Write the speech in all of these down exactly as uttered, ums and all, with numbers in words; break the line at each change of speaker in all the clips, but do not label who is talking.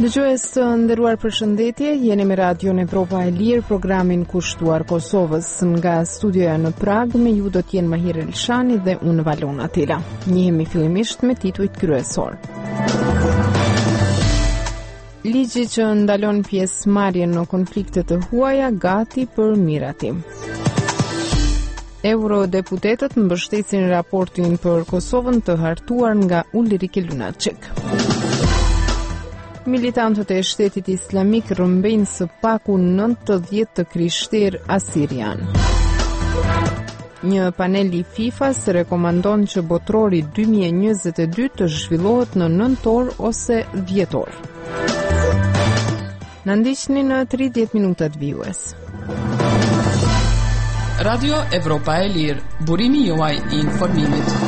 Dëgjues të nderuar, përshëndetje, jeni me Radion Evropa e Lirë, programin kushtuar Kosovës. Nga studioja në Prag, me ju do t'jenë Mahir Elshani dhe unë Valona Tila. Njihemi fillimisht me titujt kryesor. Ligji që ndalon pjesëmarrjen në konflikte të huaja gati për miratim. Eurodeputetët mbështesin raportin për Kosovën të hartuar nga Ulrike Lunacek. Militantët e shtetit islamik rrëmbejnë së paku nëntëdhjetë të krishterë asirian. Një panel i FIFA-s rekomandon që botrori dy mijë e njëzet e dy të zhvillohet në nëntor ose dhjetor. Na ndiqni në tridhjetë minutat vijues.
Radio Evropa e Lirë, burimi juaj i informimit.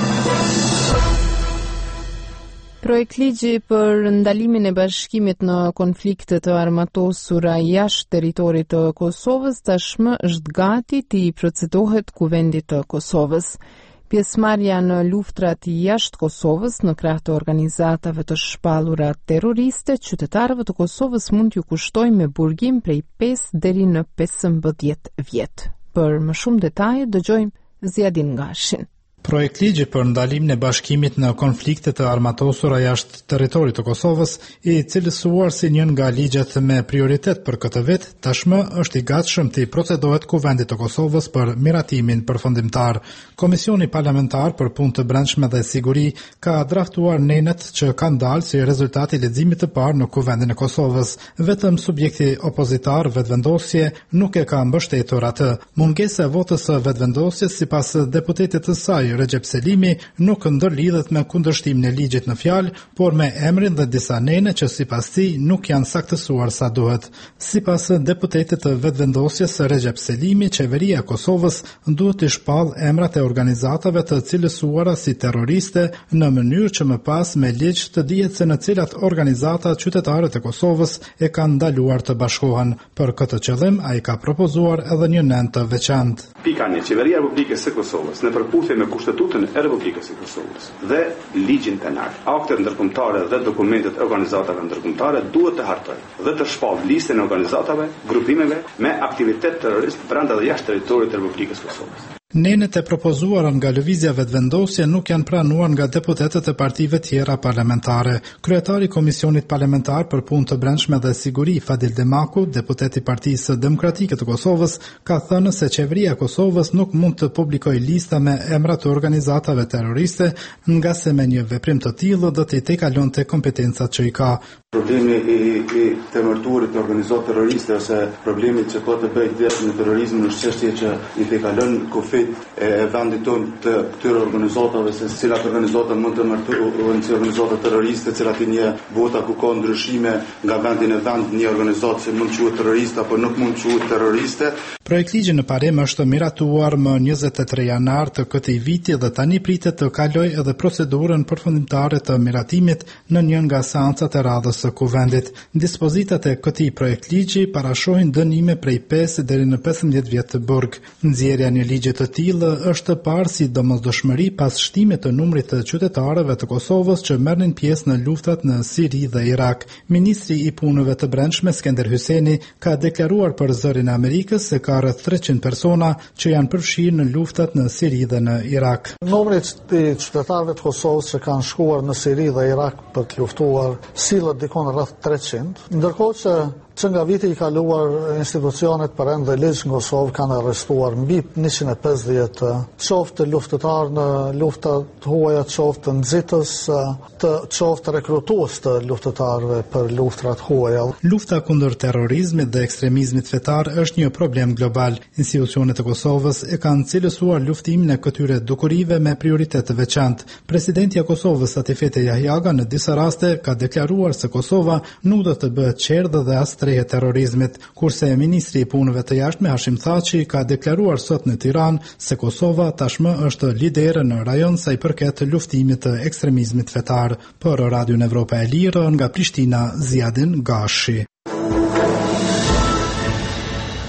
Projekt ligji për ndalimin e bashkimit në konflikte të armatosura jashtë territorit të Kosovës tashmë është gati të i procedohet Kuvendit të Kosovës. Pjesëmarrja në luftrat jashtë Kosovës në krah të organizatave të shpallura terroriste, qytetarëve të Kosovës mund t'ju kushtojë me burgim prej pesë deri në pesëmbëdhjetë vjet. Për më shumë detaje dëgjojmë Ziadin Gashin.
Projekt ligji për ndalimin e bashkimit në konflikte të armatosura jashtë territorit të Kosovës, i cilësuar si njën nga ligjet me prioritet për këtë vit, tashmë është i gatshëm të i procedohet Kuvendit të Kosovës për miratimin përfundimtar. Komisioni parlamentar për punë të brendshme dhe siguri ka draftuar nenet që kanë dalë si rezultati i leximit të parë në Kuvendin e Kosovës. Vetëm subjekti opozitar vetvendosje nuk e ka mbështetur atë. Mungesa e votës së vetvendosjes sipas deputetit të saj Recep Selimi nuk ndërlidhet me kundërshtimin e ligjit në fjalë, por me emrin dhe disa nene që sipas tij nuk janë saktësuar sa duhet. Sipas deputetit të vetvendosjes Recep Selimi, qeveria e Kosovës duhet të shpallë emrat e organizatave të cilësuara si terroriste në mënyrë që më pas me ligj të dihet se në cilat organizata qytetarët e Kosovës e kanë ndaluar të bashkohen. Për këtë qëllim ai ka propozuar edhe një nen të veçantë.
Pika një, Qeveria e Republikës së Kosovës në përputhje me Kushtetutën e Republikës së Kosovës dhe ligjin penal, aktet ndërkombëtare dhe dokumentet e organizatave ndërkombëtare duhet të hartojnë dhe të shpallë listën e organizatave, grupimeve me aktivitet terrorist brenda dhe jashtë territorit të Republikës së Kosovës.
Nenet e propozuara nga lëvizja vetvendosje nuk janë pranuar nga deputetët e partive tjera parlamentare. Kryetari i Komisionit Parlamentar për Punë të Brendshme dhe Siguri, Fadil Demaku, deputet i Partisë Demokratike të Kosovës, ka thënë se qeveria e Kosovës nuk mund të publikojë lista me emra të organizatave terroriste, nga se me një veprim të tillë do të i tejkalonte kompetencat që i ka.
Problemi i, i të mërtuarit të organizatë terroriste ose problemi që ka të bëjë direkt me terrorizmin është çështje që i tejkalon kufit e, e vendit tonë të këtyre organizatave, se cilat organizata mund të mërtuohen si organizata terroriste, cilat i një vota ku ka ndryshime nga vendin e vend, një organizatë që mund quhet terroriste apo nuk mund quhet terroriste.
Projekt ligji në parim është miratuar më njëzet e tre janar të këtij viti dhe tani pritet të kalojë edhe procedurën përfundimtare të miratimit në një nga seancat e radhës së Kuvendit. Dispozitat e këtij projekt ligji parashohin dënime prej pesë deri në pesëmbëdhjetë vjet të burg. Nxjerrja e një ligji të tillë është parë si domosdoshmëri pas shtimit të numrit të qytetarëve të Kosovës që merrnin pjesë në luftrat në Siri dhe Irak. Ministri i Punëve të Brendshme Skender Hyseni ka deklaruar për Zërin e Amerikës se ka rreth treqind persona që janë përfshirë në luftat në Siri dhe në Irak.
Numri i qytetarëve të Kosovës që kanë shkuar në Siri dhe Irak për të luftuar sillet dikon rreth treqind, ndërkohë që që nga viti i kaluar institucionet përend dhe ligj në Kosovë kanë arrestuar mbi njëqind e pesëdhjetë qoftë luftëtar në lufta të huaja, qoftë nxitës, të qoftë rekrutues të luftëtarëve për luftrat huaja.
Lufta kundër terrorizmit dhe ekstremizmit fetar është një problem global. Institucionet e Kosovës e kanë cilësuar luftimin e këtyre dukurive me prioritet të veçantë. Presidenti i Kosovës Atifete Jahjaga në disa raste ka deklaruar se Kosova nuk do të bëhet qerdë dhe as e terrorizmit, kurse ministri i punëve të jashtme Hashim Thaçi ka deklaruar sot në Tiranë se Kosova tashmë është lidere në rajon sa i përket luftimit të ekstremizmit fetar. Për Radion Evropa e Lirë nga Prishtina, Ziadin Gashi.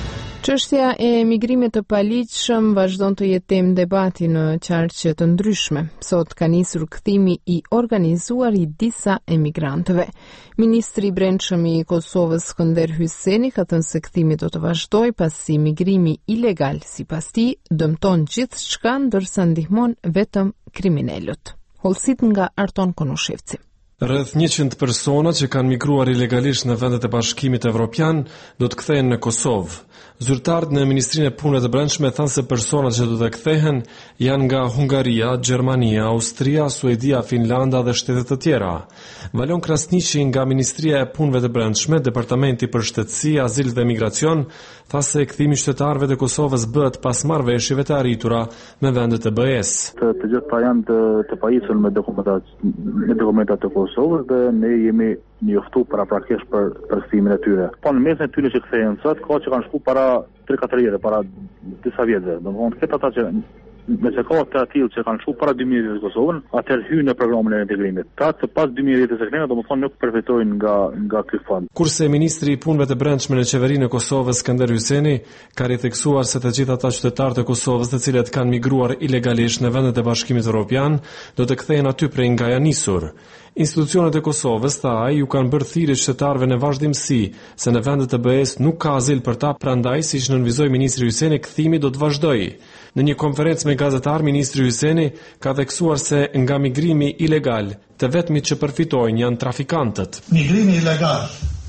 Çështja e emigrimit të paligjshëm vazhdon të jetë temë debati në qarqe të ndryshme. Sot ka nisur kthimi i organizuar i disa emigrantëve. Ministri i Brendshëm i Kosovës Skënder Hyseni ka thënë se kthimi do të vazhdojë pasi migrimi ilegal, sipas tij, dëmton gjithçka ndërsa ndihmon vetëm kriminalët. Hollësit nga Arton Konushevci.
Rreth njëqind persona që kanë migruar ilegalisht në vendet e Bashkimit Evropian do të kthehen në Kosovë. Zyrtarët në Ministrinë e Punëve të Brendshme thanë se personat që do të kthehen janë nga Hungaria, Gjermania, Austria, Suedia, Finlanda dhe shtete të tjera. Valon Krasniqi nga Ministria e Punëve të Brendshme, Departamenti për Shtetësi, Azil dhe Migracion, tha se kthimi i qytetarëve të Kosovës bëhet pas marrëveshjeve të arritura me vendet e B E-s.
Të, të gjitha janë të, të pajisur me dokumentat me dokumentat të Kosovës dhe ne jemi njoftu para praktikisht për për kthimin e tyre. Po në mes e tyre që kthehen sot, ka që kanë shku para tre katër vjetë, para disa vjetë. Domthonë këta ata që me se ka të atil që kanë shku para dy mijë vjetës Kosovën, atëherë hynë në programin e integrimit. Ta që pas dy mijë vjetës e kënena, domethënë nuk përfitojnë nga nga ky fond.
Kurse ministri i punëve të brendshme në qeverinë e Kosovës Skënder Hyseni ka ritheksuar se të gjithë ata qytetarët e Kosovës të cilët kanë migruar ilegalisht në vendet e Bashkimit Evropian do të kthehen aty prej nga ja nisur. Institucionet e Kosovës, tha ai, ju kanë bërë thirrje qytetarëve në vazhdimsi se në vendet e B E-s nuk ka azil për ta, prandaj siç nënvizoi ministri Hyseni, kthimi do të vazhdojë. Në një konferencë me gazetar, ministri Hyseni ka theksuar se nga migrimi ilegal, të vetmit që përfitojnë janë trafikantët.
Migrimi ilegal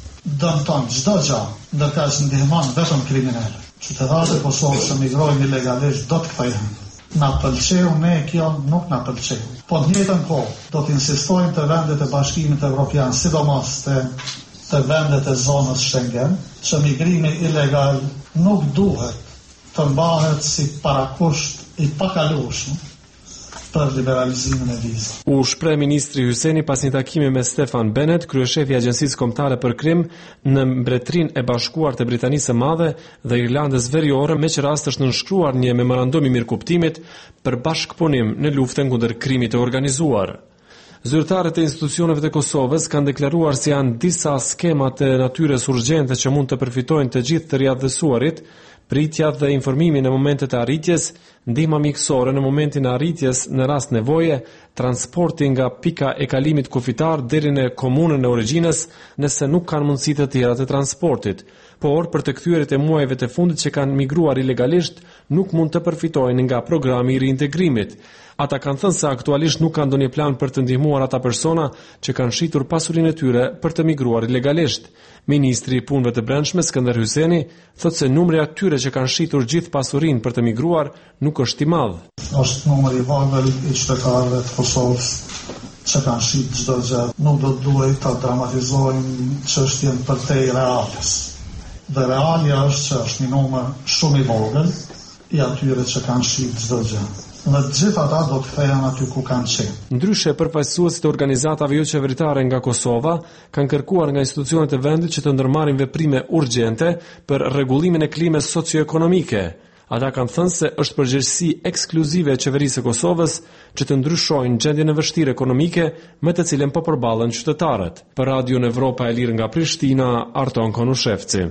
dëmton çdo gjë, ndërsa ndihmon vetëm kriminalët. Qytetarët e Kosovës që migrojnë ilegalisht do të kthehen. Na pëlqeu, ne kjo nuk na pëlqeu. Po në njëjtën kohë do të insistojmë të vendet e Bashkimit Evropian, sidomos të, të vendet e zonës Schengen, që migrimi ilegal nuk duhet të mbahet si parakusht i pakalueshëm për liberalizimin e vizave.
U shpreh ministri Hyseni pas një takimi me Stefan Bennett, kryeshefi i Agjencisë Kombëtare për Krim në Mbretërinë e Bashkuar të Britanisë së Madhe dhe Irlandës Veriore, me që rast është nënshkruar një memorandum i mirëkuptimit për bashkëpunim në luftën kundër krimit të organizuar. Zyrtarët e institucioneve të Kosovës kanë deklaruar se janë disa skema të natyrës urgjente që mund të përfitojnë të gjithë të riadhësuarit, pritja dhe informimi në momentet e arritjes, ndihma mjekësore në momentin e arritjes në rast nevoje, transporti nga pika e kalimit kufitar deri në komunën e origjinës nëse nuk kanë mundësi të tjera të transportit, por për të kthyerit e muajve të fundit që kanë migruar ilegalisht nuk mund të përfitojnë nga programi i riintegrimit. Ata kanë thënë se aktualisht nuk kanë ndonjë plan për të ndihmuar ata persona që kanë shitur pasurinë e tyre për të migruar ilegalisht. Ministri i Punëve të Brendshme Skënder Hyseni thotë se numri atyre që kanë shitur gjithë pasurinë për të migruar nuk është i madh.
Është numri i vogël i qytetarëve të Kosovës që kanë shitur çdo gjë. Nuk do të duhet ta dramatizojmë çështjen përtej reales. Dhe realja është që është një numër shumë i vogël i atyre që kanë shitur çdo gjë. Në gjithë ata do të kthehen aty ku kanë qenë.
Ndryshe, përfaqësuesit e organizatave jo qeveritare nga Kosova kanë kërkuar nga institucionet e vendit që të ndërmarrin veprime urgjente për rregullimin e klimës socio-ekonomike. Ata kanë thënë se është përgjegjësi ekskluzive e qeverisë së Kosovës që të ndryshojnë gjendjen e vështirë ekonomike me të cilën po përballen qytetarët. Për Radion Evropa e Lirë nga Prishtina, Arton Konushevci.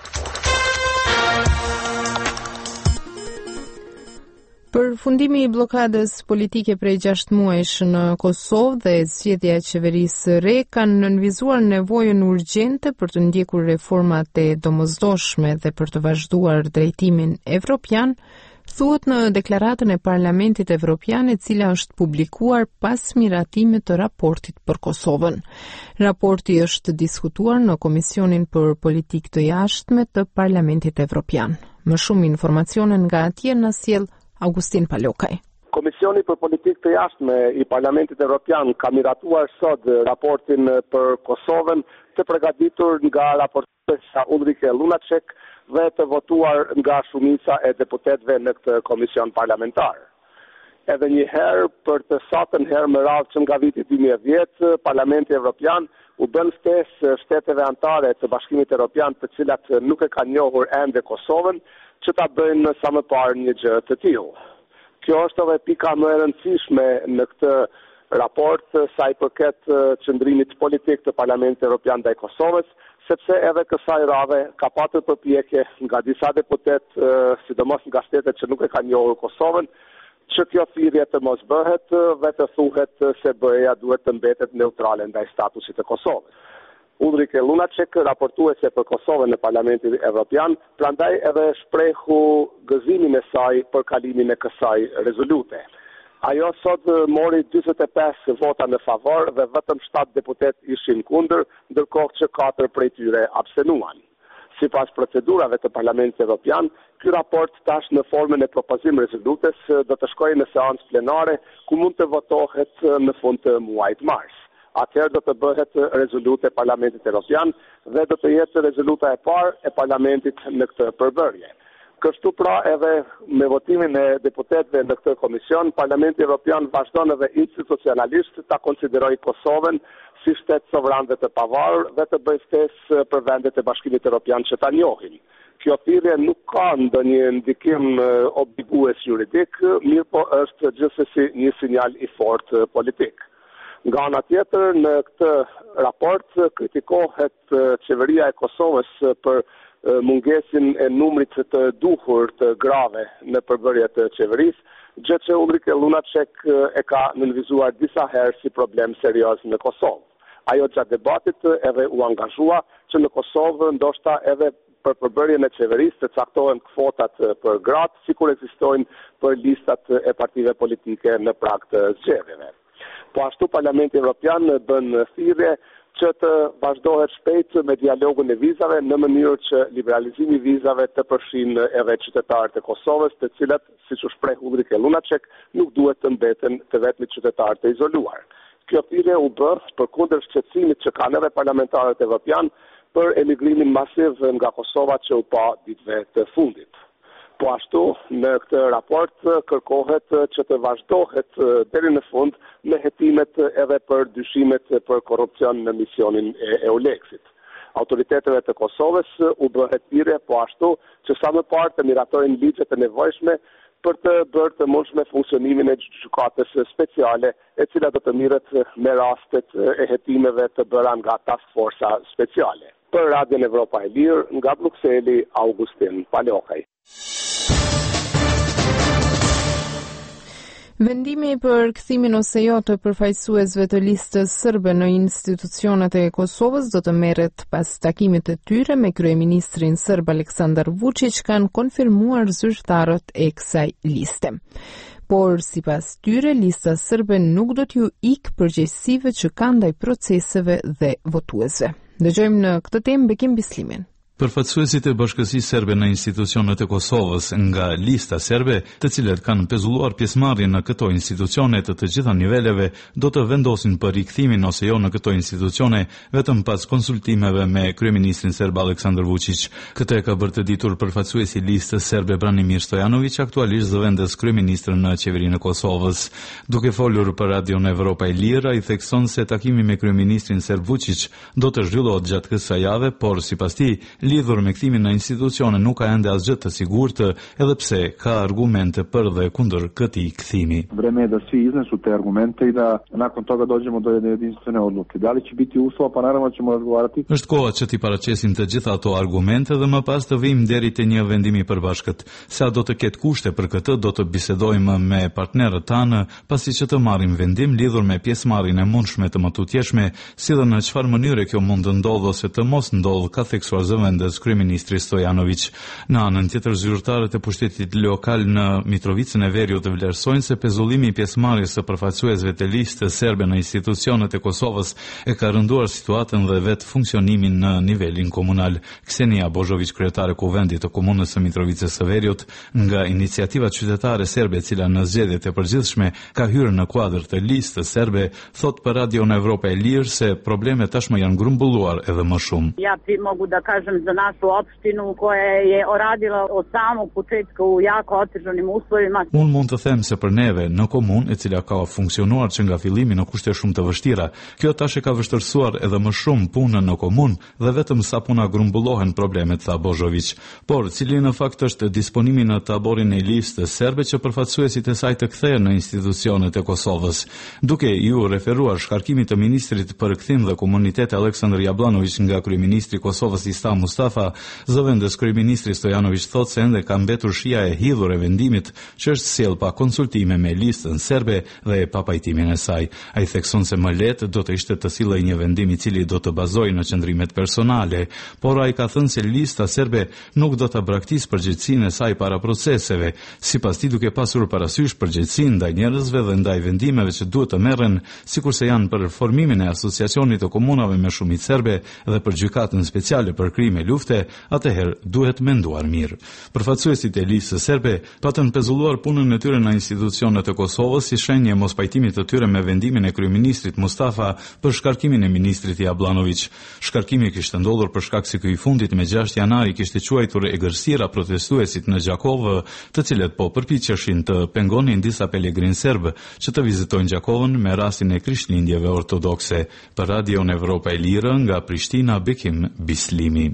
Përfundimi i blokadës politike prej gjashtë muajsh në Kosovë dhe zgjedhja e qeverisë së re kanë nënvizuar nevojën urgjente për të ndjekur reformat e domosdoshme dhe për të vazhduar drejtimin evropian, thuhet në deklaratën e Parlamentit Evropian e cila është publikuar pas miratimit të raportit për Kosovën. Raporti është diskutuar në Komisionin për Politikë të Jashtme të Parlamentit Evropian. Më shumë informacione nga atje na sjell Augustin Palokaj.
Komisioni për Politikë të Jashtme i Parlamentit Evropian ka miratuar sot raportin për Kosovën, të përgatitur nga raportuesa Ulrike Lunacek dhe të votuar nga shumica e deputetëve në këtë komision parlamentar. Edhe një herë, për të satën herë më radhë që nga viti dy mijë e dhjetë, Parlamenti Evropian u bën ftesë shteteve anëtare të Bashkimit Evropian, të cilat nuk e kanë njohur ende Kosovën, që ta bëjnë sa më parë një gjë të tillë. Kjo është edhe pika më e rëndësishme në këtë raport sa i përket qëndrimit politik të Parlamentit Evropian ndaj Kosovës, sepse edhe kësaj radhe ka patur përpjekje nga disa deputet, sidomos nga shtetet që nuk e kanë njohur Kosovën, që kjo thirrje të mos bëhet dhe të thuhet se B E-ja duhet të mbetet neutrale ndaj statusit të Kosovës. Ulrike Lunacek, raportuese për Kosovën në Parlamentin Evropian, prandaj edhe shprehu gëzimin e saj për kalimin e kësaj rezolute. Ajo sot mori njëzet e pesë vota në favor dhe vetëm shtatë deputet ishin kundër, ndërkohë që katër prej tyre abstenuan. Sipas procedurave të Parlamentit Evropian, ky raport tash në formën e propozim rezolutes do të shkojë në seancë plenare ku mund të votohet në fund të muajit mars. Atëherë do të bëhet rezolutë e Parlamentit Evropian dhe do të jetë rezoluta e parë e Parlamentit në këtë përbërje. Kështu pra edhe me votimin e deputetëve në këtë komision, Parlamenti Evropian vazhdon edhe institucionalisht ta konsiderojë Kosovën si shtet sovran dhe të pavarur dhe të bëjë ftesë për vendet e Bashkimit Evropian që ta njohin. Kjo thirrje nuk ka ndonjë ndikim obligues juridik, mirë po është gjithsesi një sinjal i fortë politik. Nga ana tjetër, në këtë raport kritikohet qeveria e Kosovës për mungesin e numrit të duhur të grave në përbërje të qeverisë, gjë që Ulrike Lunacek e ka nënvizuar disa herë si problem serioz në Kosovë. Ajo gjatë debatit edhe u angazhua që në Kosovë ndoshta edhe për përbërjen e qeverisë të caktohen kvotat për gratë, sikur ekzistojnë për listat e partive politike në prag të zgjedhjeve. Po ashtu Parlamenti Evropian bën thirrje që të vazhdohet shpejt me dialogun e vizave në mënyrë që liberalizimi i vizave të përfshijë edhe qytetarët e Kosovës, të cilët, siç u shpreh Ulrike Lunacek, nuk duhet të mbeten të vetmi qytetarë të izoluar. Kjo thirrje u bë përkundër shqetësimit që kanë edhe parlamentarët evropian për emigrimin masiv nga Kosova që u pa ditëve të fundit. Po ashtu, në këtë raport kërkohet që të vazhdohet deri në fund me hetimet edhe për dyshimet për korrupsion në misionin e EULEX-it. Autoriteteve të Kosovës u bëhet thirrje po ashtu që sa më parë të miratojnë ligjet e nevojshme për të bërë të mundshme funksionimin e gjykatës speciale, e cila do të mirret me rastet e hetimeve të bëra nga task forca speciale. Për Radion Evropa e Lirë, nga Brukseli, Augustin Palokaj.
Vendimi për kthimin ose jo të përfaqësuesve të listës serbe në institucionet e Kosovës do të merret pas takimit të tyre me kryeministrin serb Aleksandar Vučić, kanë konfirmuar zyrtarët e kësaj liste. Por sipas tyre, lista serbe nuk do t'ju ikë përgjegjësive që kanë ndaj proceseve dhe votuesve. Dëgjojmë në këtë temë Bekim Bislimin.
Përfaqësuesit e Bashkësisë Serbe në institucionet e Kosovës nga lista serbe, të cilët kanë pezulluar pjesëmarrjen në këto institucione të të gjitha niveleve, do të vendosin për rikthimin ose jo në këto institucione vetëm pas konsultimeve me kryeministrin serb Aleksandar Vučić. Këtë e ka bërë të ditur përfaqësuesi i listës serbe Branimir Stojanović, aktualisht zëvendës kryeministër në qeverinë e Kosovës. Duke folur për Radion Evropa e Lirë, ai thekson se takimi me kryeministrin serb Vučić do të zhvillohet gjatë kësaj jave, por sipas tij lidhur me kthimin në institucione nuk ka ende asgjë të sigurtë, edhe pse ka argumente për dhe kundër këtij kthimi.
Vreme je da svi iznesu te argumente i da nakon toga dođemo do jedne jedinstvene odluke. Da li će biti uslova, pa naravno ćemo razgovarati.
Është koha që t'i paraqesim të gjitha ato argumente dhe më pas të vijmë deri te një vendimi i përbashkët. Sa do të ketë kushte për këtë, do të bisedojmë me partnerët tanë, pasi që të marrim vendim lidhur me pjesëmarrjen e mundshme të mëtutjeshme, si dhe në çfarë mënyre kjo mund të ndodhë ose të mos ndodhë, ka theksuar zëvendës kryeministri Stojanović. Në anën tjetër, zyrtarët e pushtetit lokal në Mitrovicën e Veriut të vlerësojnë se pezullimi i pjesëmarrjes së përfaqësuesve të listës serbe në institucionet e Kosovës e ka rënduar situatën dhe vetë funksionimin në nivelin komunal. Ksenia Božović, kryetare e kuvendit të komunës së Mitrovicës së Veriut, nga iniciativa qytetare serbe, e cila në zgjedhjet e përgjithshme ka hyrë në kuadër të listës serbe, thot për Radion Evropa e Lirë se problemet tashmë janë grumbulluar edhe më shumë.
Ja mogu da kažem za našu opštinu koja je oradila od samog početka u jako otežanim uslovima.
Unë mund të them se për neve në komunë, e cila ka funksionuar që nga fillimi në kushte shumë të vështira, kjo tash e ka vështërsuar edhe më shumë punën në komunë dhe vetëm sa puna grumbullohen problemet, tha Bozhović. Por cili në fakt është disponimi në taborin e listës serbe që përfaqësuesit e saj të kthehen në institucionet e Kosovës. Duke ju referuar shkarkimit të ministrit për kthim dhe komunitet Aleksandar Jablanović nga kryeministri i Kosovës Islam Mustafa, zëvendës kryeministri Stojanović thotë se ende ka mbetur shija e hidhur e vendimit që është sjell pa konsultime me listën serbe dhe e pa pajtimin e saj. Ai thekson se më lehtë do të ishte të sillej një vendim i cili do të bazohej në qëndrimet personale, por ai ka thënë se lista serbe nuk do ta braktisë përgjegjësinë e saj para proceseve, sipas tij duke pasur parasysh përgjegjësinë ndaj njerëzve dhe ndaj vendimeve që duhet të merren, sikurse janë për formimin e asociacionit të komunave me shumicë serbe dhe për gjykatën speciale për krime lufte, atëherë duhet menduar mirë. Përfaqësuesit e listës serbe patën pezulluar punën e tyre në institucionet e Kosovës si shenjë e mospajtimit të tyre me vendimin e kryeministrit Mustafa për shkarkimin e ministrit Jablanović. Shkarkimi kishte ndodhur për shkak se ky i fundit me gjashtë janari kishte quajtur egërësira protestuesit në Gjakovë, të cilët po përpiqeshin të pengonin disa pelegrin serb që të vizitojnë Gjakovën me rastin e krishtlindjeve ortodokse. Për Radion Evropa e Lirë nga Prishtina, Bekim Bislimi.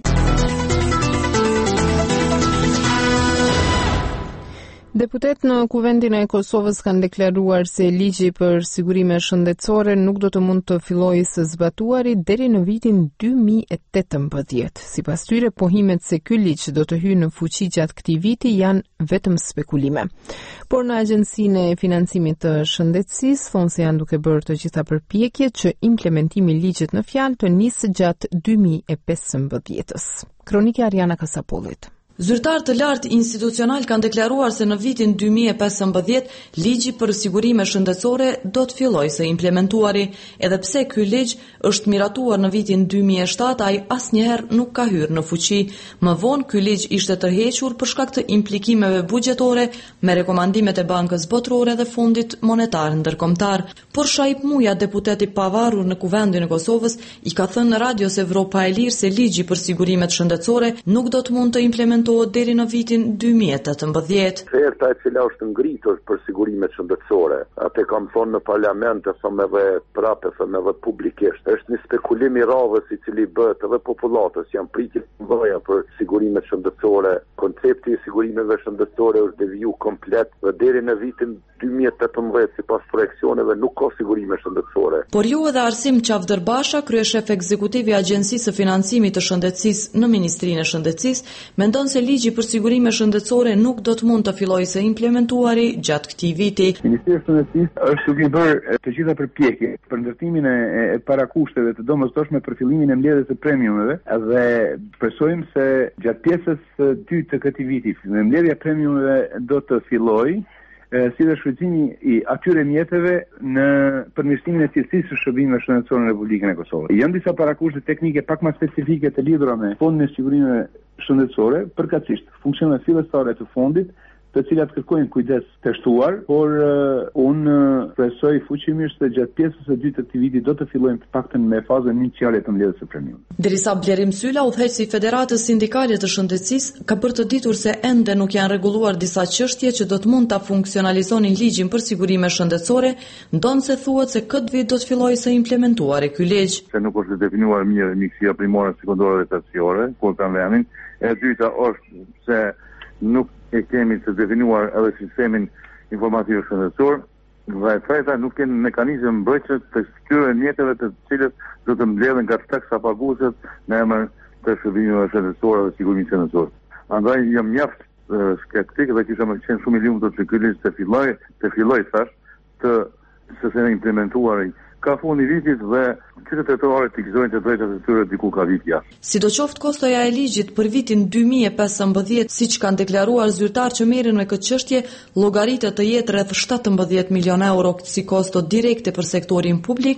Deputet në Kuvendin e Kosovës kanë deklaruar se ligji për sigurime shëndetësore nuk do të mund të fillojë së zbatuari deri në vitin dy mijë e tetëmbëdhjetë. Sipas tyre, pohimet se ky ligj do të hyjë në fuqi gjatë këtij viti janë vetëm spekulime. Por në Agjencinë e Financimit të Shëndetësisë thonë se janë duke bërë të gjitha përpjekjet që implementimi i ligjit në fjalë të nisë gjatë dy mijë e pesëmbëdhjetës. Kronika Ariana Kasapollit.
Zyrtarë të lartë institucional kanë deklaruar se në vitin dy mijë e pesëmbëdhjetë ligji për sigurime shëndetësore do të fillojë së implementuari, edhe pse ky ligj është miratuar në vitin dy mijë e shtatë, ai asnjëherë nuk ka hyrë në fuqi. Më vonë ky ligj ishte tërhequr për shkak të implikimeve buxhetore me rekomandimet e Bankës Botërore dhe Fondit Monetar Ndërkombëtar. Por Shaip Muja, deputet i pavarur në Kuvendin e Kosovës, i ka thënë në Radios Evropa e Lirë se ligji për sigurimet shëndetësore nuk do të mund të implementohet deri në vitin dy mijë e tetëmbëdhjetë.
Oferta e cila është ngritur për sigurimet shëndetësore, atë kam thonë në parlament, e them edhe prapë, them edhe publikisht, është një spekulim i radhës i cili bëhet edhe popullatës, janë pritje të mëdha për sigurimet shëndetësore. Koncepti i sigurimeve shëndetësore është deviju komplet dhe deri në vitin dy mijë e tetëmbëdhjetë sipas projeksioneve nuk ka sigurime shëndetësore.
Por ju edhe Arsim Qavdërbasha, kryeshef ekzekutiv i Agjencisë së Financimit të Shëndetësisë në Ministrinë e Shëndetësisë, mendon se ligji për sigurime shëndetësore nuk do të mund të fillojë së implementuari gjatë këtij viti.
Ministri i Shëndetësisë është duke bërë të gjitha përpjekjet për ndërtimin e, e parakushteve të domosdoshme për fillimin e mbledhjes së premiumeve dhe presojmë se gjatë pjesës së dytë të këtij viti mbledhja e premiumeve do të fillojë si dhe shfrytëzimi i atyre mjeteve në përmirësimin e cilësisë së shërbimeve shëndetësore në Republikën e Kosovës. Janë disa parakushte teknike pak më specifike të lidhura me fondin e sigurimeve shëndetësore, përkatësisht funksionet fillestare të fondit, të cilat kërkojnë kujdes të shtuar, por uh, unë uh, presoj fuqimisht se gjatë pjesës së dytë të këtij viti do të fillojmë të paktën me fazën iniciale të mbledhjes së premiumit.
Derisa Blerim Sylla, udhëheqësi i Federatës Sindikale të Shëndetësisë, ka bërë të ditur se ende nuk janë rregulluar disa çështje që do të mund ta funksionalizonin ligjin për sigurime shëndetësore, ndonse thuhet se këtë vit do të fillojë së implementuari ky ligj.
Se nuk është definuar mirë mjekësia primore, sekondore dhe terciore, kur kanë vendin. E dyta është se nuk e kemi të definuar edhe sistemin informativ shëndetësor, dhe e treta nuk kemi mekanizëm mbrojtëse të këtyre mjeteve të cilët do të mbledhen nga taksa paguesit në emër të shërbimeve shëndetësore dhe sigurimit shëndetësor. Andaj jam mjaft skeptik dhe kisha më qenë shumë i lumtur që ky ligj të fillojë, të fillojë thash, të së se implementuar ka fundi vitit dhe qytetarët të gëzojnë të drejtat e tyre diku ka vit jashtë.
Sidoqoftë kostoja e ligjit për vitin dy mijë e pesëmbëdhjetë, siç kanë deklaruar zyrtarë që merren me këtë çështje, llogaritet të jetë rreth shtatëmbëdhjetë milion euro si kosto direkte për sektorin publik,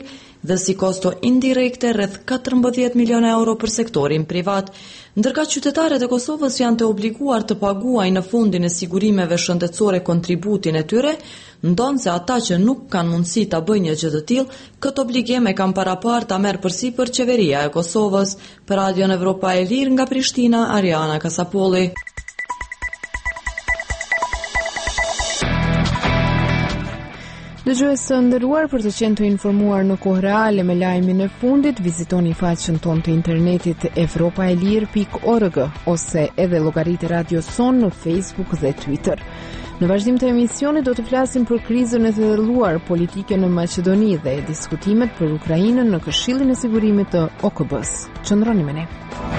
dhe si kosto indirekte rreth katërmbëdhjetë milionë euro për sektorin privat, ndërka qytetarët e Kosovës janë të obliguar të paguajnë në fundin e sigurimeve shëndetësore kontributin e tyre, ndonë se ata që nuk kanë mundësi ta bëjnë një gjë të tillë, këtë obligim e kanë parapar ta merr përsipër qeveria e Kosovës. Për Radion Evropa e Lirë nga Prishtina, Ariana Kasapolli.
Dëgjues të nderuar, për të qenë të informuar në kohë reale me lajmin e fundit, vizitoni faqen tonë të internetit evropaelir pikë org ose edhe llogaritë Radio Son në Facebook dhe Twitter. Në vazhdim të emisionit do të flasim për krizën e thelluar politike në Maqedoni dhe diskutimet për Ukrainën në Këshillin e Sigurimit të O K B-s. Qëndroni me ne.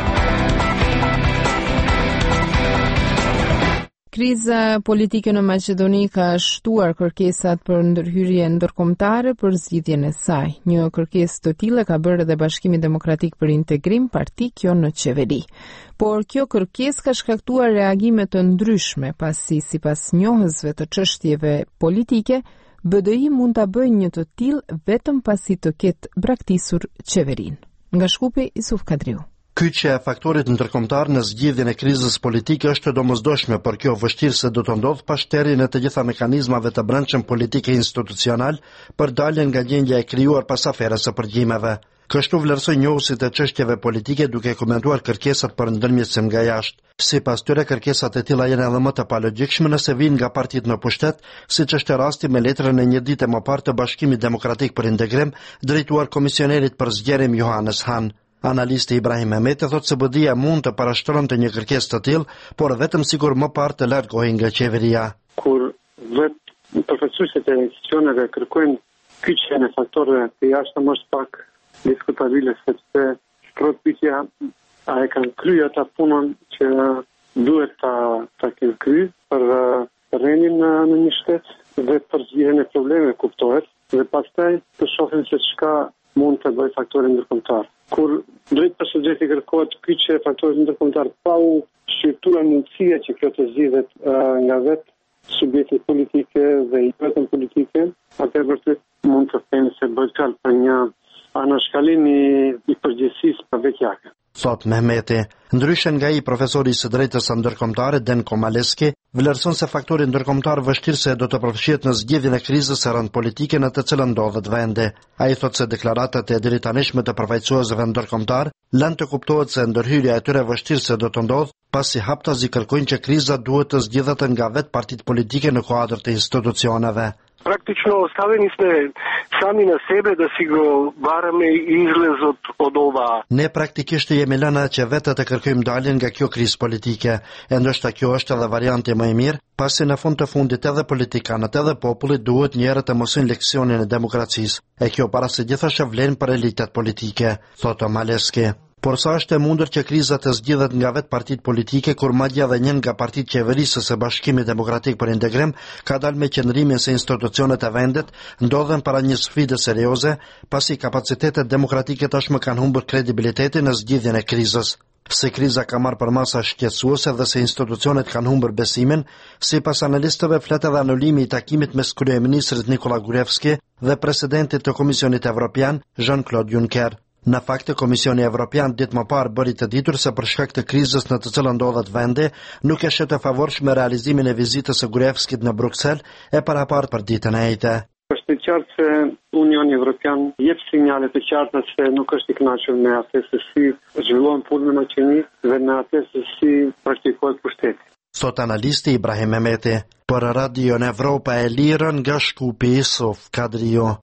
Kriza politike në Maqedoni ka shtuar kërkesat për ndërhyrje ndërkombëtare për zgjidhjen e saj. Një kërkesë të tillë ka bërë edhe Bashkimi Demokratik për Integrim, parti kjo në qeveri. Por kjo kërkesë ka shkaktuar reagime të ndryshme, pasi sipas njohësve të çështjeve politike, B D I mund ta bëjë një të tillë vetëm pasi të ketë braktisur qeverinë. Nga Shkupi, Isuf Kadriu.
Kyçja e faktorit ndërkombëtar në zgjidhjen e krizës politike është e domosdoshme, por kjo vështirëse do të ndodhë pa shterjen e të gjitha mekanizmave të brendshëm politike institucional për daljen nga gjendja e krijuar pas aferës së përgjimeve. Kështu vlerësoi njohësit e çështjeve politike duke komentuar kërkesat për ndërmjetësim nga jashtë. Sipas tyre, kërkesat e tilla janë edhe më të palogjikshme nëse vijnë nga partitë në pushtet, siç është rasti me letrën e një dite më parë të Bashkimit Demokratik për Integrim, drejtuar komisionerit për zgjerim Johannes Han. Analisti Ibrahim Mehmeti thotë se B D I mund të parashtronte një kërkesë të tillë, por vetëm sikur më parë të largohej nga qeveria.
Kur vetë përfaqësuesit e institucioneve kërkojnë kyçjen e faktorëve të jashtëm është pak diskutabile, sepse shtrohet pyetja, a e kanë kryer ata punën që duhet ta ta kenë kryer për terrenin në, në një shtet dhe për zgjidhjen e problemeve, kuptohet, dhe pastaj të shohim se çka mund të bëjë faktori ndërkombëtar. Kur drejt përshëndetje kërkohet kyçje e faktorit ndërkombëtar pa u shqyrtuar mundësia që kjo të zgjidhet uh, nga vetë subjekte politike dhe i vetëm politike, atëherë vërtet mund të themi se bëhet fjalë për një anashkalim i, i përgjegjësisë pavekjake.
Thot Mehmeti. Ndryshe nga i profesori së drejtës së ndërkombëtare Denko Maleski, vlerëson se faktori ndërkombëtar vështirëse do të përfshihet në zgjidhjen e krizës së rënd politike në të cilën ndodhet vendi. Ai thotë se deklaratat e deritanishme të përfaqësuesve ndërkombëtar lënë të kuptohet se ndërhyrja e tyre vështirëse do të ndodhë, pasi haptazi kërkojnë që kriza duhet të zgjidhet nga vetë partitë politike në kuadër të institucioneve.
Praktično stavljeni ste sami na sebe da si go barame izlez od, od ova.
Ne praktikisht jemi lënë që vetë të kërkojmë daljen nga kjo krizë politike, e ndoshta kjo është edhe varianti më i mirë, pasi në fund të fundit edhe politikanët edhe popullit duhet një herë të mësojnë leksionin e demokracisë, e kjo para se gjithashtu vlen për elitet politike, thotë Maleski. Por sa është e mundur që kriza të zgjidhet nga vetë partitë politike, kur madje edhe një nga partitë qeverisës së Bashkimit Demokratik për Integrim ka dalë me qëndrimin se institucionet e vendit ndodhen para një sfide serioze, pasi kapacitetet demokratike tashmë kanë humbur kredibilitetin në zgjidhjen e krizës. Se kriza ka marrë përmasa shqetësuese dhe se institucionet kanë humbur besimin, sipas analistëve flet edhe anulimi i takimit mes kryeministrit Nikola Gruevski dhe presidentit të Komisionit Evropian Jean-Claude Juncker. Në fakt, Komisioni Evropian ditë më parë bëri të ditur se për shkak të krizës në të cilën ndodhet vendi, nuk e shet të favorshme realizimin e vizitës së Gruevskit në Bruksel e parapartë për ditën e ejte.
Është e qartë se Unioni Evropian jep sinjale të qarta se nuk është i kënaqur me atë se si zhvillohen punët në Maqedoni dhe me atë se si praktikohet pushteti.
Sot analisti Ibrahim Mehmeti për Radio Evropa e Lirë nga Shkupi, Isuf Kadriu.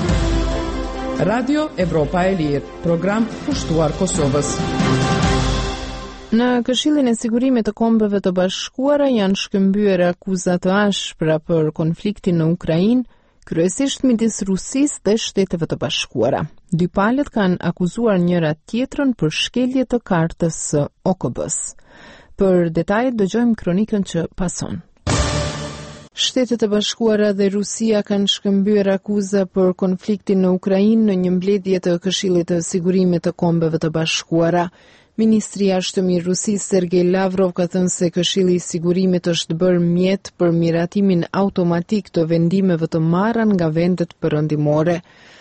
Radio Evropa e Lirë, program pushtuar Kosovës.
Në Këshillin e Sigurimit të Kombeve të Bashkuara janë shkëmbyer akuza të ashpra për konfliktin në Ukrainë, kryesisht midis Rusisë dhe Shteteve të Bashkuara. Dy palët kanë akuzuar njëra tjetrën për shkelje të kartës së O K B-s. Për detajet dëgjojmë kronikën që pason. Shtetet e Bashkuara dhe Rusia kanë shkëmbyer akuza për konfliktin në Ukrainë në një mbledhje të Këshillit të Sigurimit të Kombeve të Bashkuara. Ministri i Jashtëm i Rusisë Sergej Lavrov ka thënë se Këshilli i Sigurimit është bërë mjet për miratimin automatik të vendimeve të marra nga vendet perëndimore.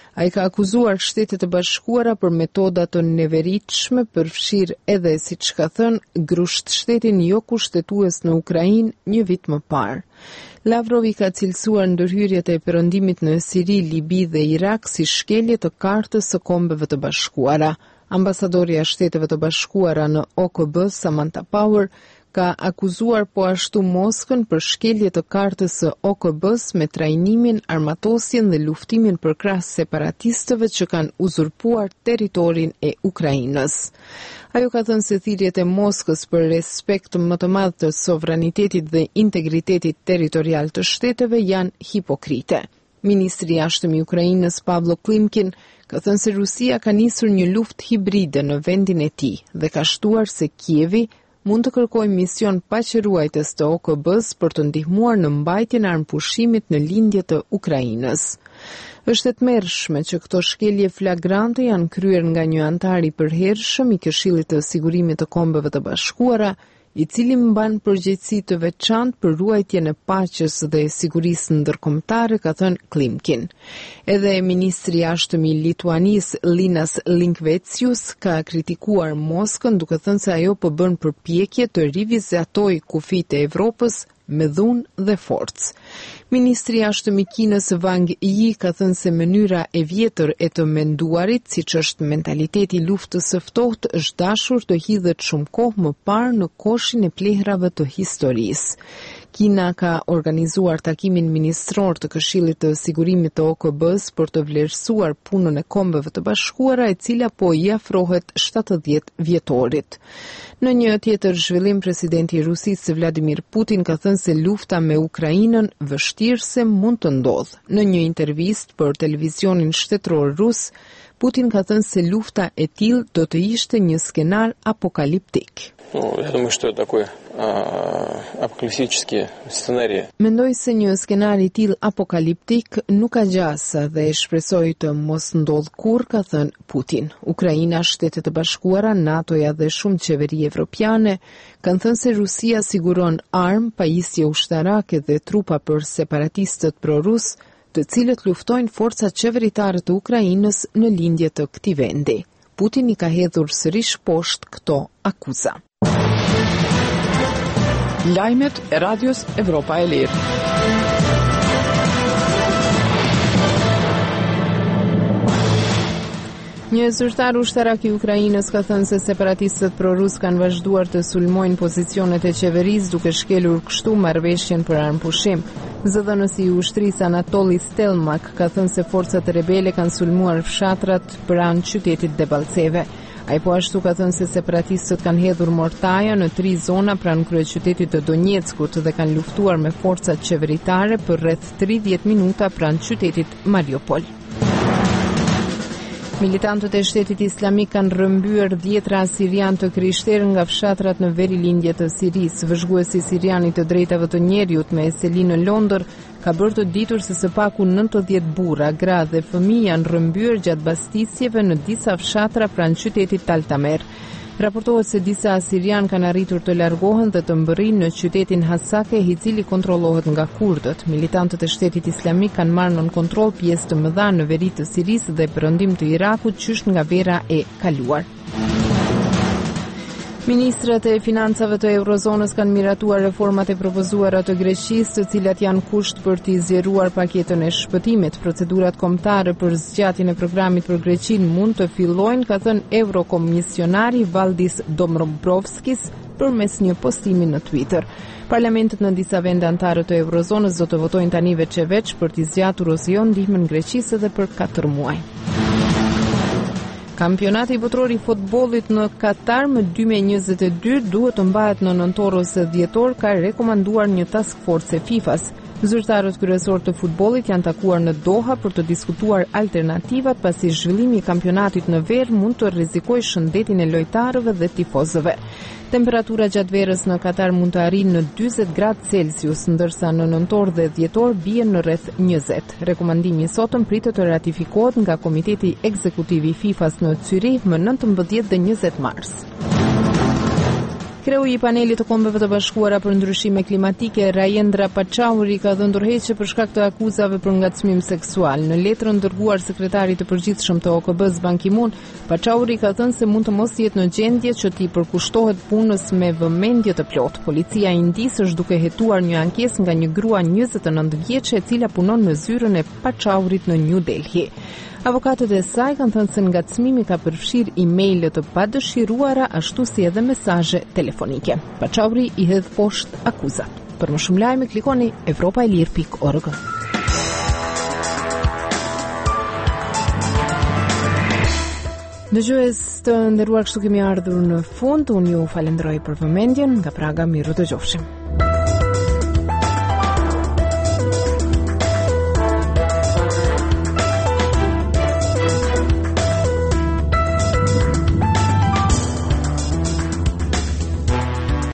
Ai ka akuzuar Shtetet e Bashkuara për metoda të neveritshme, përfshirë edhe, siç ka thënë, grusht shtetin jo kushtetues në Ukrainë një vit më parë. Lavrov i ka cilësuar ndërhyrjet e perëndimit në Siri, Libi dhe Irak si shkelje të Kartës së Kombeve të Bashkuara. Ambasadorja e Shteteve të Bashkuara në O K B, Samantha Power, ka akuzuar po ashtu Moskën për shkelje të Kartës së O K B-s me trajnimin, armatosjen dhe luftimin përkrah separatistëve që kanë uzurpuar territorin e Ukrainës. Ajo ka thënë se thirrjet e Moskës për respekt më të madh të sovranitetit dhe integritetit territorial të shteteve janë hipokrite. Ministri i Jashtëm i Ukrainës Pavlo Klimkin ka thënë se Rusia ka nisur një luftë hibride në vendin e tij dhe ka shtuar se Kievi mund të kërkojë mision paqëruajtës të O K B-s për të ndihmuar në mbajtjen e armpushimit në lindje të Ukrainës. Është e tmerrshme që këto shkelje flagrante janë kryer nga një antar i përhershëm i Këshillit të Sigurimit të Kombeve të Bashkuara, i cili mban përgjegjësi të veçantë për ruajtjen e paqes dhe sigurisë ndërkombëtare, ka thënë Klimkin. Edhe ministri i jashtëm i Lituanisë Linas Linkvetsius ka kritikuar Moskën duke thënë se ajo po bën përpjekje të rivizitojë kufijtë e Evropës me dhunë dhe forcë. Ministri i jashtëm i Kinës Wang Yi ka thënë se mënyra e vjetër e të menduarit, siç është mentaliteti i luftës së ftohtë, është dashur të hidhet shumë kohë më parë në koshin e plehrave të historisë. Kina ka organizuar takimin ministror të Këshillit të Sigurimit të O K B-s për të vlerësuar punën e Kombeve të Bashkuara, e cila po i afrohet shtatëdhjetë vjetorit. Në një tjetër zhvillim, presidenti i Rusisë Vladimir Putin ka thënë se lufta me Ukrainën vështirëse mund të ndodhë. Në një intervistë për televizionin shtetëror rus, Putin ka thënë se lufta e tillë do të ishte një skenar apokaliptik.
Я думаю, что это такой апокалиптический сценарий.
Mendoj se një skenar i tillë apokaliptik nuk ka gjasa dhe e shpresoj të mos ndodh kurrë, ka thënë Putin. Ukraina, Shtetet e Bashkuara, NATO-ja dhe shumë qeveri evropiane kanë thënë se Rusia siguron armë, pajisje ushtarake dhe trupa për separatistët prorus, të cilët luftojnë forcat qeveritare të Ukrainës në lindje të këtij vendi. Putin i ka hedhur sërish poshtë këto akuza.
Lajmet e Radios Evropa e Lirë.
Një zyrtar ushtarak i Ukrainës ka thënë se separatistët prorus kanë vazhduar të sulmojnë pozicionet e qeverisë duke shkelur kështu marrëveshjen për armpushim. Zëdhënësi i ushtrisë Anatoli Stelmak ka thënë se forcat rebele kanë sulmuar fshatrat pranë qytetit Debaltseve. Ai po ashtu ka thënë se separatistët kanë hedhur mortaja në tri zona pranë kryeqytetit të Donjeckut dhe kanë luftuar me forcat qeveritare për rreth tridhjetë minuta pranë qytetit Mariupol. Militantët e Shtetit Islamik kanë rrëmbyer dhjetra sirian të krishterë nga fshatrat në verilindje të Sirisë. Vëzhguesi sirian i të drejtave të njerëzit me seli në Londër ka bërë të ditur se së paku nëntëdhjetë burra, gra dhe fëmijë janë rrëmbyer gjatë bastisjeve në disa fshatra pranë qytetit Tal Tamer. Raportohet se disa asirian kanë arritur të largohen dhe të mbërrinë në qytetin Hasake, i cili kontrollohet nga kurdët. Militantët e Shtetit Islamik kanë marrë nën kontroll pjesë të mëdha në veri të Sirisë dhe perëndim të Irakut, qysh nga vera e kaluar. Ministrat e financave të Eurozonës kanë miratuar reformat e propozuara të Greqisë, të cilat janë kusht për t'i zgjeruar paketën e shpëtimit. Procedurat kombëtare për zgjatjen e programit për Greqinë mund të fillojnë, ka thënë Eurokomisionari Valdis Dombrovskis përmes një postimi në Twitter. Parlamentet në disa vende anëtare të Eurozonës do të votojnë tani veç e veç për t'i zgjatur ose jo ndihmën Greqisë edhe për katër muaj. Kampionati botror i futbollit në Katar më dy mijë e njëzet e dy duhet të mbahet në nëntor ose dhjetor, ka rekomanduar një task force e FIFA-s. Zyrtarët kryesor të futbollit janë takuar në Doha për të diskutuar alternativat, pasi zhvillimi i kampionatit në verë mund të rrezikojë shëndetin e lojtarëve dhe tifozëve. Temperatura gjatë verës në Katar mund të arrijë në dyzet gradë Celsius, ndërsa në nëntor dhe dhjetor bien në rreth njëzet. Rekomandimi i sotëm pritet të ratifikohet nga Komiteti Ekzekutiv i FIFA-s në Zyrih më nëntëmbëdhjetë dhe njëzet mars. Kreu i panelit të Kombeve të Bashkuara për ndryshime klimatike, Rajendra Pachauri, ka dhënë ndërheqje për shkak të akuzave për ngacmim seksual. Në letrën dërguar sekretarit të përgjithshëm të O K B-s Ban Ki-moon, Pachauri ka thënë se mund të mos jetë në gjendje që t'i përkushtohet punës me vëmendje të plot. Policia indis është duke hetuar një ankesë nga një grua njëzet e nëntë vjeçe e cila punon në zyrën e Pachaurit në New Delhi. Avokatët e saj kanë thënë se ngacmimi ka përfshirë emailë të padëshiruara ashtu si edhe mesazhe telefonike. Pachauri i hedh poshtë akuzat. Për më shumë lajme klikoni evropa e lirë pikë org. Dëgjues të nderuar, kështu kemi ardhur në fund. Unë ju falenderoj për vëmendjen. Nga Praga, miru dëgjofshim.